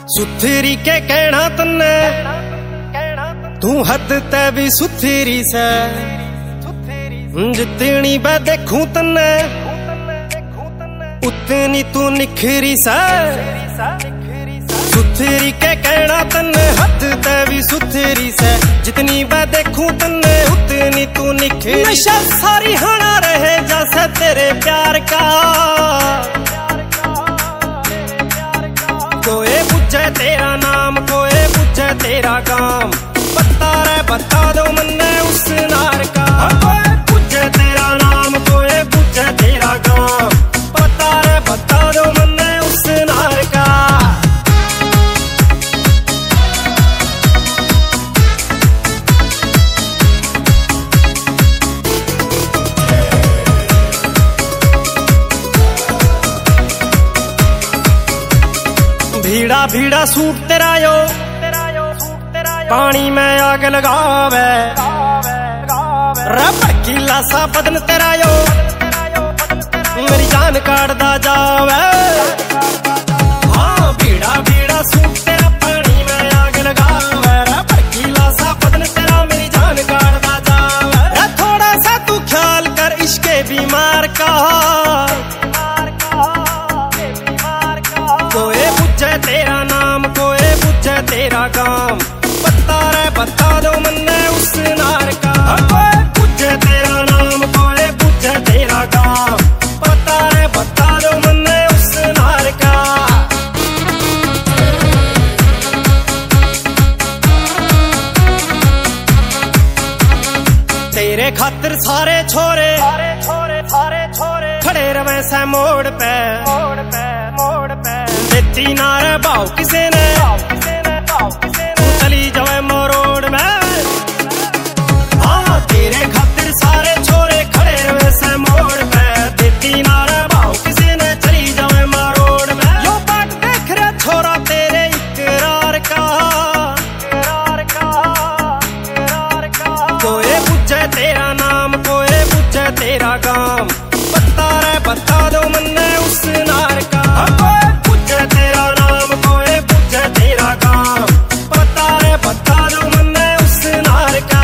सुथरी के कहना तन्ने तू हद ते भी सुथरी से जितनी मैं देखूं तन्ने उतनी तू निखरी से। सुथरी के कहना तन्ने हद ते भी सुथरी से जितनी मैं देखूं तन्ने उतनी तू निखरी। नशा सारी हाना रहे जैसे तेरे प्यार का कोई पूछे तेरा नाम कोई पूछे तेरा काम बता दो मन्ने उस नार का। कोई पूछे तेरा नाम कोई पूछे तेरा काम बता दो मन्ने उस नार का। भीड़ा भीड़ा सूट तेरा यो पानी में आग लगावे भड़कीला सा बदन तेरा यो मेरी जान काटदा जावे। हाँ भीड़ा भीड़ा सूट तेरा पानी में आग लगावे भड़कीला सा बदन तेरा मेरी जान काटदा जावे। थोड़ा सा तू ख्याल कर इश्के बीमार का कोई पूछे तेरा नाम कोई पूछे तेरा काम बता दो मन्ने उस नार का। कोई पूछे तेरा नाम कोई पूछे तेरा काम बता दो मन्ने उस नार का। तेरे खातिर सारे छोरे खड़े रवे से मोड़ पे देती नारे भाव किसे ने चली जावे मरोड़ में। हाँ तेरे खातिर सारे छोरे खड़े रवे से मोड़ पे देती नारे भाव किसे ने चली जावे मरोड़ में। यो बाट देख रहे छोरा तेरे इकरार का कोई पूछे तेरा नाम कोई पूछे तेरा काम बता दो मन्ने उस नार का। कोई पूछे तेरा नाम कोई पूछे तेरा काम बता दो मन्ने उस नार का।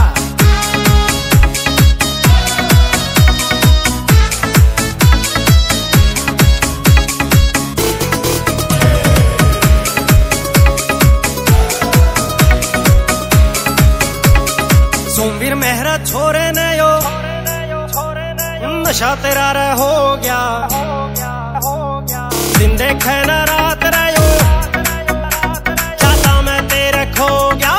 सोमवीर मेहरा छोरे ने यो नशा तेरा रे हो गया दिन देखे न रात रहो चाला मैं तेरे खो गया।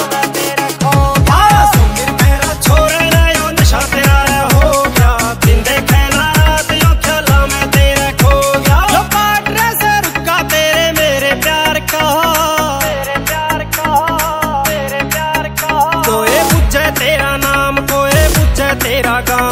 सुंदर मेरा छोरे ने यो नशा तेरा रे हो गया दिन देखे न रात यो चाला मैं तेरे खो गया। यो पाट रे से रुका तेरे मेरे प्यार का कोई पूछे तेरा नाम कोई पूछे तेरा काम